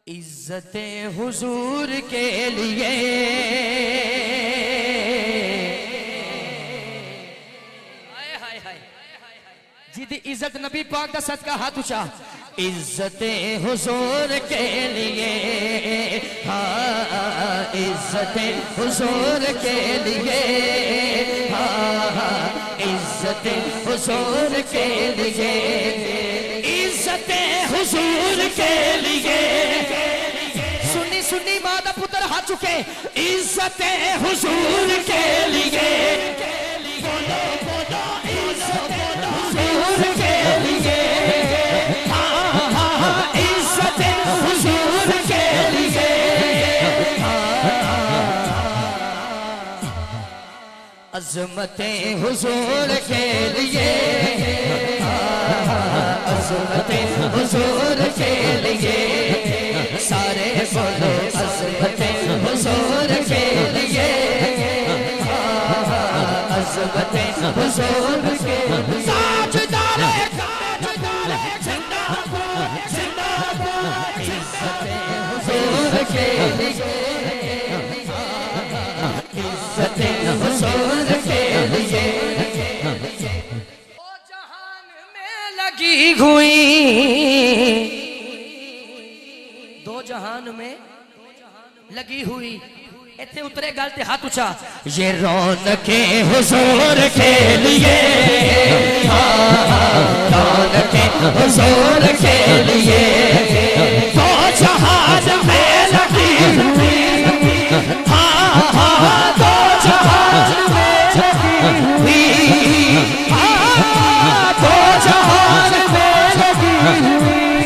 عزت حضور کے لیے جد عزت نبی پاک دا صدقہ ہاتھ اچھا عزت حضور کے لیے ہاں عزت حضور کے لیے ہاں عزت حضور کے لیے عزت حضور کے لیے سنی سنی مادہ پتر ہاتھ چکے عزت حضور کے لیے عزت حضور کے لیے عزت حضور کے لیے عظمت حضور کے لیے عظمت حضور کے لیے سارے بولو عظمت حضور کے لیے عظمت حضور کے لیے تاجدار زندہ باد زندہ باد عزت حضور کے لیے عزت حضور کے لیے او جہان میں لگی ہوئی دو جہان میں لگی ہوئی ایتھے اترے گالتے ہاتھ اچھا یہ رونق حضور کے لیے رونق حضور کے لیے دو جہان میں لگی ہوئی دو جہان میں لگی ہوئی دو جہان میں لگی ہوئی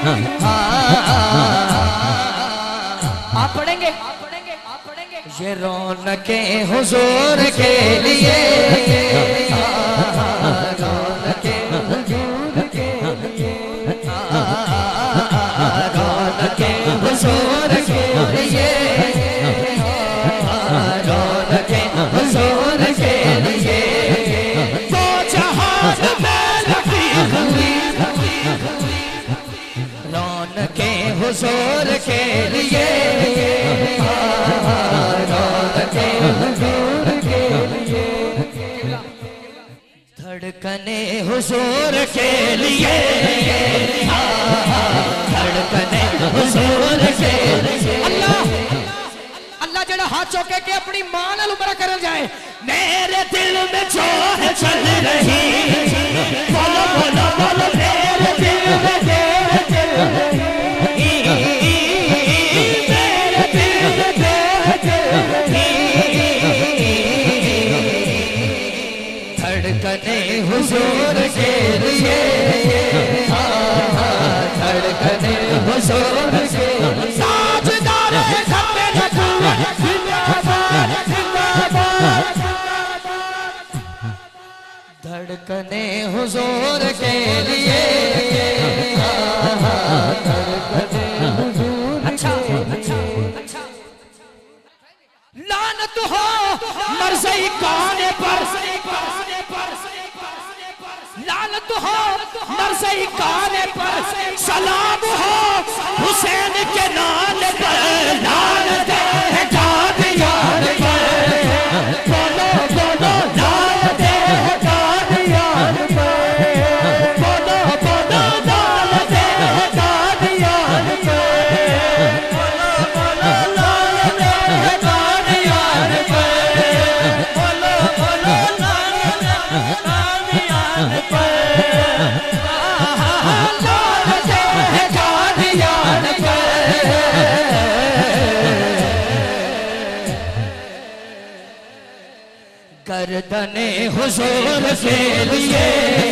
آپ پڑھیں گے یہ رونق حضور کے لیے رونق حضور کے لیے رونق حضور کے لیے رونق حضور کے لیے دو جہان میں لگی ہوئی رونق حضور کے لیے دھڑکنے حضور کے لیے دھڑکنے حضور کے لیے اللہ جڑا ہاتھ چوکے کہ اپنی ماں نال عمرہ کر جائے میرے دل میں جو ہے چل رہی بولو بولو بولو میرے دل میں جو چل رہی میرے دل میں جو چل رہی دھڑکنے حضور کے لیے دھڑکنے حضور کے لیے تاجدار ختم نبوت زندہ باد زندہ باد دھڑکنے حضور کے لیے دھڑکنے حضور کے لیے لعنت ہو مرضی کانے پر لعنت ہو مرضی کانے پر سلام ہو حسین کے نام پر لعنت ہے قادیان پر بولو بولو لعنت ہے قادیان پر بولو بولو لعنت ہے قادیان پر بولو بولو لعنت ہے قادیان پر بولو بولو لعنت ہے قادیان پر گردن حضور کے لیے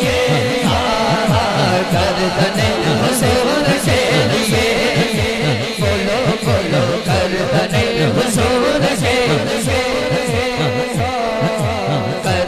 گردن حضور کے لیے بولو بولو گردن حضور کے لیے